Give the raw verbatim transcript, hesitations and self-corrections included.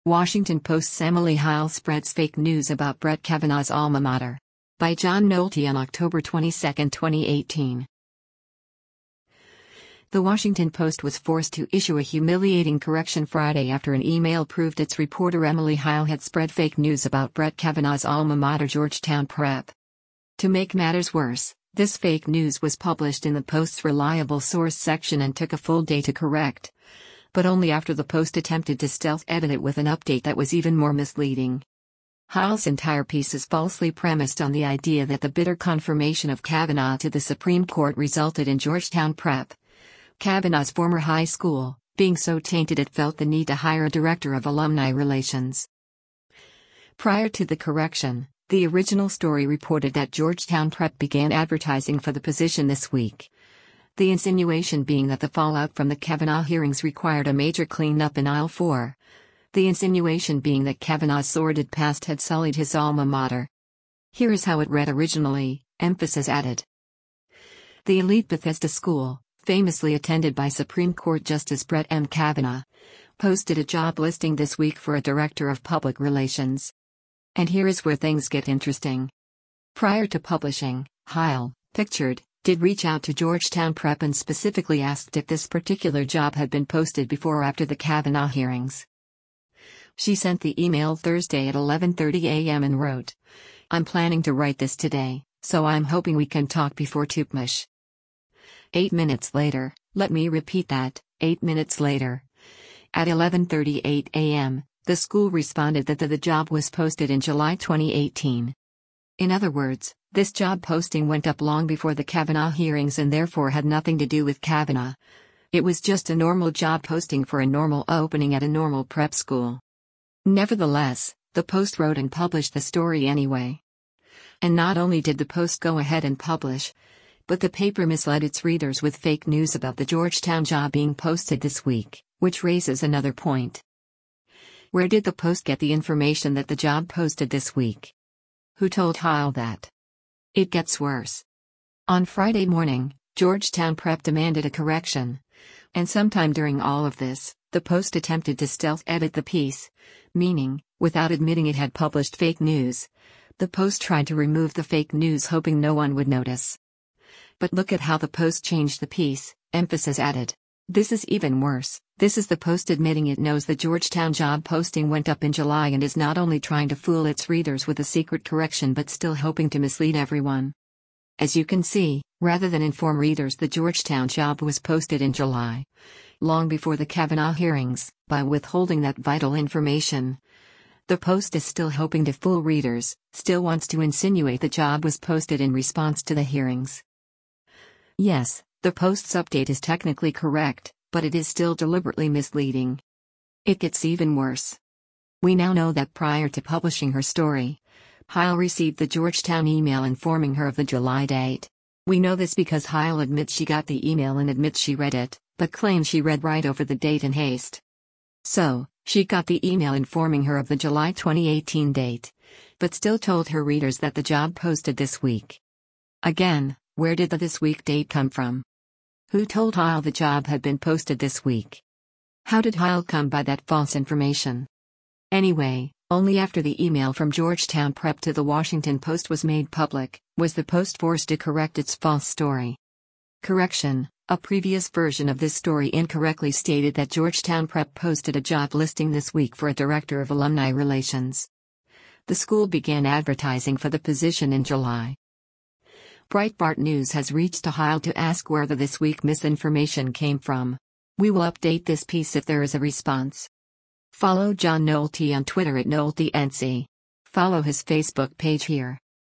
Washington Post's Emily Heil spreads fake news about Brett Kavanaugh's alma mater. By John Nolte on October twenty-second, twenty eighteen. The Washington Post was forced to issue a humiliating correction Friday after an email proved its reporter Emily Heil had spread fake news about Brett Kavanaugh's alma mater, Georgetown Prep. To make matters worse, this fake news was published in the Post's reliable source section and took a full day to correct. But only after the Post attempted to stealth edit it with an update that was even more misleading. Heil's entire piece is falsely premised on the idea that the bitter confirmation of Kavanaugh to the Supreme Court resulted in Georgetown Prep, Kavanaugh's former high school, being so tainted it felt the need to hire a director of alumni relations. Prior to the correction, the original story reported that Georgetown Prep began advertising for the position this week. The insinuation being that the fallout from the Kavanaugh hearings required a major cleanup in aisle four. The insinuation being that Kavanaugh's sordid past had sullied his alma mater. Here is how it read originally, emphasis added. The elite Bethesda School, famously attended by Supreme Court Justice Brett M. Kavanaugh, posted a job listing this week for a director of public relations. And here is where things get interesting. Prior to publishing, Heil, pictured, did reach out to Georgetown Prep and specifically asked if this particular job had been posted before or after the Kavanaugh hearings. She sent the email Thursday at eleven thirty a m and wrote, "I'm planning to write this today, so I'm hoping we can talk before Tupmush." Eight minutes later, let me repeat that, eight minutes later. At eleven thirty-eight a m, the school responded that the, the job was posted in July twenty eighteen. In other words, this job posting went up long before the Kavanaugh hearings and therefore had nothing to do with Kavanaugh. It was just a normal job posting for a normal opening at a normal prep school. Nevertheless, the Post wrote and published the story anyway. And not only did the Post go ahead and publish, but the paper misled its readers with fake news about the Georgetown job being posted this week, which raises another point. Where did the Post get the information that the job posted this week? Who told Heil that? It gets worse. On Friday morning, Georgetown Prep demanded a correction. And sometime during all of this, the Post attempted to stealth edit the piece, meaning, without admitting it had published fake news. The Post tried to remove the fake news hoping no one would notice. But look at how the Post changed the piece, emphasis added. This is even worse. This is the Post admitting it knows the Georgetown job posting went up in July and is not only trying to fool its readers with a secret correction but still hoping to mislead everyone. As you can see, rather than inform readers the Georgetown job was posted in July, long before the Kavanaugh hearings, by withholding that vital information, the Post is still hoping to fool readers, still wants to insinuate the job was posted in response to the hearings. Yes, the Post's update is technically correct, but it is still deliberately misleading. It gets even worse. We now know that prior to publishing her story, Heil received the Georgetown email informing her of the July date. We know this because Heil admits she got the email and admits she read it, but claims she read right over the date in haste. So, she got the email informing her of the July twenty eighteen date, but still told her readers that the job posted this week. Again, where did the this week date come from? Who told Heil the job had been posted this week? How did Heil come by that false information? Anyway, only after the email from Georgetown Prep to the Washington Post was made public, was the Post forced to correct its false story. Correction: a previous version of this story incorrectly stated that Georgetown Prep posted a job listing this week for a director of alumni relations. The school began advertising for the position in July. Breitbart News has reached to Heil to ask where the This Week misinformation came from. We will update this piece if there is a response. Follow John Nolte on Twitter at NolteNC. Follow his Facebook page here.